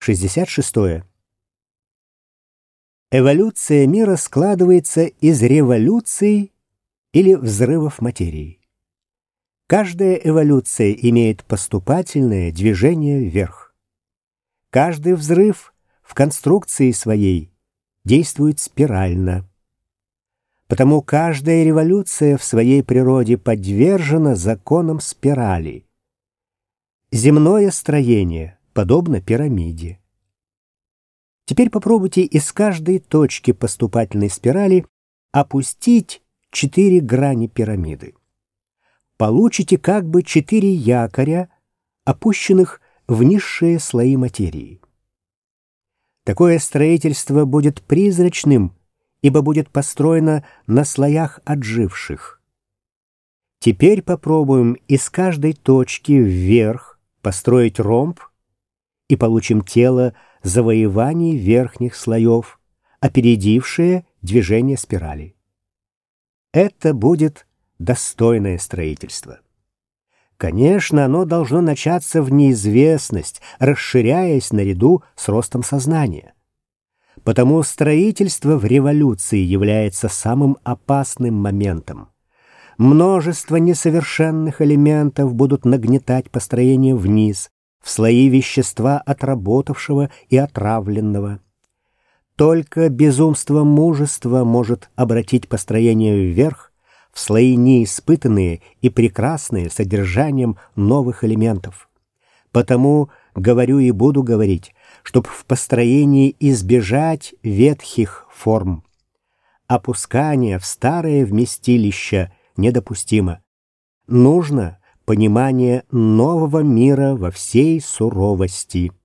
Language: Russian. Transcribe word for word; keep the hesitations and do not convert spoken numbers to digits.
шестьдесят шестое. Эволюция мира складывается из революций или взрывов материи. Каждая эволюция имеет поступательное движение вверх. Каждый взрыв в конструкции своей действует спирально. Потому каждая революция в своей природе подвержена законам спирали. Земное строение подобно пирамиде. Теперь попробуйте из каждой точки поступательной спирали опустить четыре грани пирамиды. Получите как бы четыре якоря, опущенных в низшие слои материи. Такое строительство будет призрачным, ибо будет построено на слоях отживших. Теперь попробуем из каждой точки вверх построить ромб и получим тело завоеваний верхних слоев, опередившее движение спирали. Это будет достойное строительство. Конечно, оно должно начаться в неизвестность, расширяясь наряду с ростом сознания. Потому строительство в революции является самым опасным моментом. Множество несовершенных элементов будут нагнетать построение вниз, в слои вещества отработавшего и отравленного. Только безумство мужества может обратить построение вверх в слои неиспытанные и прекрасные содержанием новых элементов. Потому говорю и буду говорить, чтобы в построении избежать ветхих форм. Опускание в старое вместилище недопустимо. Нужно понимание нового мира во всей суровости.